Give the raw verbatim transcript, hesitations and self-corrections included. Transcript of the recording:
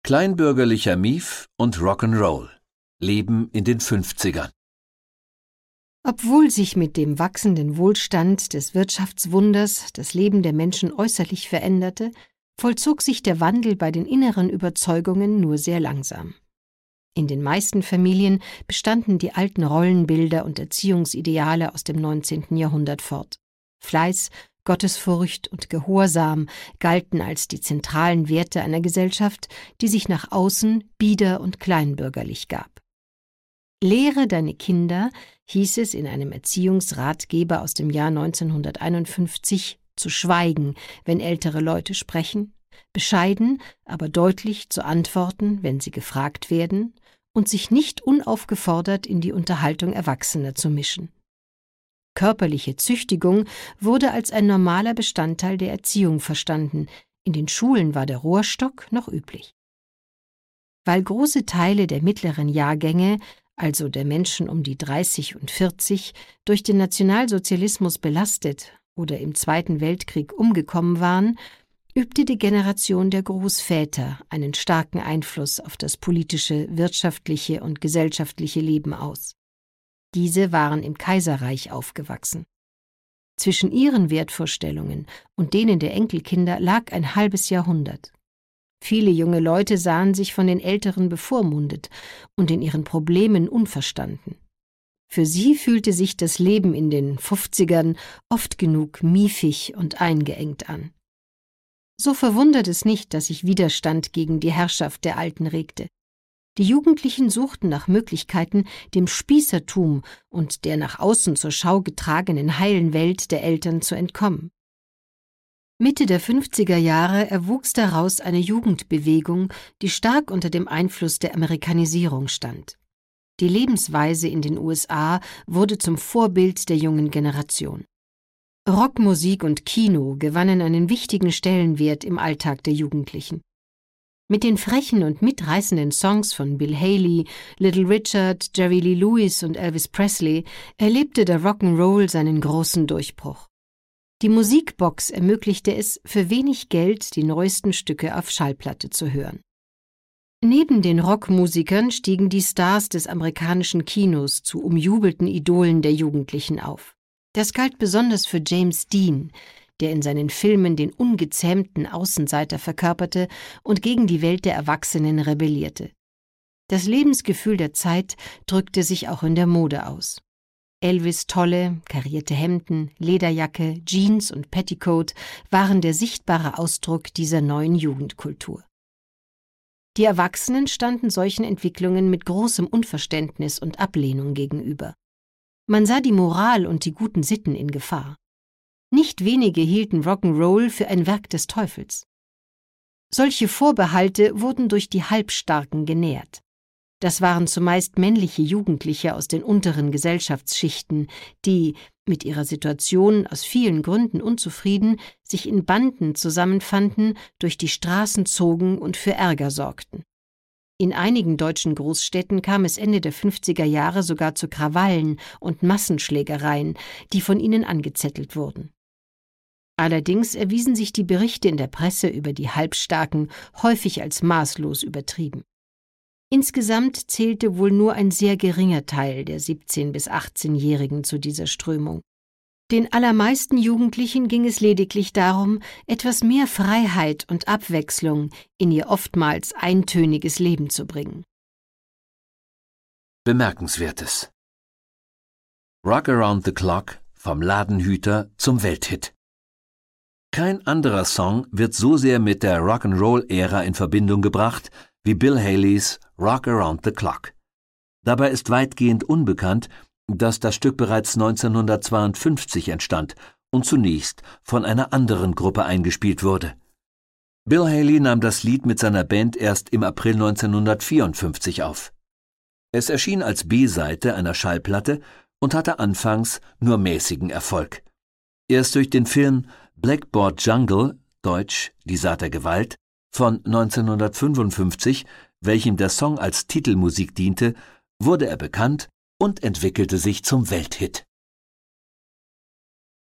Kleinbürgerlicher Mief und Rock'n'Roll. Leben in den fünfzigern. Obwohl sich mit dem wachsenden Wohlstand des Wirtschaftswunders das Leben der Menschen äußerlich veränderte, vollzog sich der Wandel bei den inneren Überzeugungen nur sehr langsam. In den meisten Familien bestanden die alten Rollenbilder und Erziehungsideale aus dem neunzehnten Jahrhundert fort. Fleiß, Gottesfurcht und Gehorsam galten als die zentralen Werte einer Gesellschaft, die sich nach außen bieder und kleinbürgerlich gab. »Lehre deine Kinder«, hieß es in einem Erziehungsratgeber aus dem Jahr neunzehnhunderteinundfünfzig, zu schweigen, wenn ältere Leute sprechen, bescheiden, aber deutlich zu antworten, wenn sie gefragt werden, und sich nicht unaufgefordert in die Unterhaltung Erwachsener zu mischen. Körperliche Züchtigung wurde als ein normaler Bestandteil der Erziehung verstanden, in den Schulen war der Rohrstock noch üblich. Weil große Teile der mittleren Jahrgänge, also der Menschen um die dreißig und vierzig, durch den Nationalsozialismus belastet oder im Zweiten Weltkrieg umgekommen waren, übte die Generation der Großväter einen starken Einfluss auf das politische, wirtschaftliche und gesellschaftliche Leben aus. Diese waren im Kaiserreich aufgewachsen. Zwischen ihren Wertvorstellungen und denen der Enkelkinder lag ein halbes Jahrhundert. Viele junge Leute sahen sich von den Älteren bevormundet und in ihren Problemen unverstanden. Für sie fühlte sich das Leben in den Fünfzigern oft genug miefig und eingeengt an. So verwundert es nicht, dass sich Widerstand gegen die Herrschaft der Alten regte. Die Jugendlichen suchten nach Möglichkeiten, dem Spießertum und der nach außen zur Schau getragenen heilen Welt der Eltern zu entkommen. Mitte der fünfziger Jahre erwuchs daraus eine Jugendbewegung, die stark unter dem Einfluss der Amerikanisierung stand. Die Lebensweise in den U S A wurde zum Vorbild der jungen Generation. Rockmusik und Kino gewannen einen wichtigen Stellenwert im Alltag der Jugendlichen. Mit den frechen und mitreißenden Songs von Bill Haley, Little Richard, Jerry Lee Lewis und Elvis Presley erlebte der Rock'n'Roll seinen großen Durchbruch. Die Musikbox ermöglichte es, für wenig Geld die neuesten Stücke auf Schallplatte zu hören. Neben den Rockmusikern stiegen die Stars des amerikanischen Kinos zu umjubelten Idolen der Jugendlichen auf. Das galt besonders für James Dean, der in seinen Filmen den ungezähmten Außenseiter verkörperte und gegen die Welt der Erwachsenen rebellierte. Das Lebensgefühl der Zeit drückte sich auch in der Mode aus. Elvis' tolle, karierte Hemden, Lederjacke, Jeans und Petticoat waren der sichtbare Ausdruck dieser neuen Jugendkultur. Die Erwachsenen standen solchen Entwicklungen mit großem Unverständnis und Ablehnung gegenüber. Man sah die Moral und die guten Sitten in Gefahr. Nicht wenige hielten Rock'n'Roll für ein Werk des Teufels. Solche Vorbehalte wurden durch die Halbstarken genährt. Das waren zumeist männliche Jugendliche aus den unteren Gesellschaftsschichten, die, mit ihrer Situation aus vielen Gründen unzufrieden, sich in Banden zusammenfanden, durch die Straßen zogen und für Ärger sorgten. In einigen deutschen Großstädten kam es Ende der fünfziger Jahre sogar zu Krawallen und Massenschlägereien, die von ihnen angezettelt wurden. Allerdings erwiesen sich die Berichte in der Presse über die Halbstarken häufig als maßlos übertrieben. Insgesamt zählte wohl nur ein sehr geringer Teil der siebzehn- bis achtzehnjährigen zu dieser Strömung. Den allermeisten Jugendlichen ging es lediglich darum, etwas mehr Freiheit und Abwechslung in ihr oftmals eintöniges Leben zu bringen. Bemerkenswertes. Rock Around the Clock vom Ladenhüter zum Welthit. Kein anderer Song wird so sehr mit der Rock'n'Roll-Ära in Verbindung gebracht wie Bill Haleys Rock Around the Clock. Dabei ist weitgehend unbekannt, dass das Stück bereits neunzehnhundertzweiundfünfzig entstand und zunächst von einer anderen Gruppe eingespielt wurde. Bill Haley nahm das Lied mit seiner Band erst im April neunzehnhundertvierundfünfzig auf. Es erschien als B-Seite einer Schallplatte und hatte anfangs nur mäßigen Erfolg. Erst durch den Film Blackboard Jungle, deutsch Die Saat der Gewalt, von neunzehnhundertfünfundfünfzig, welchem der Song als Titelmusik diente, wurde er bekannt und entwickelte sich zum Welthit.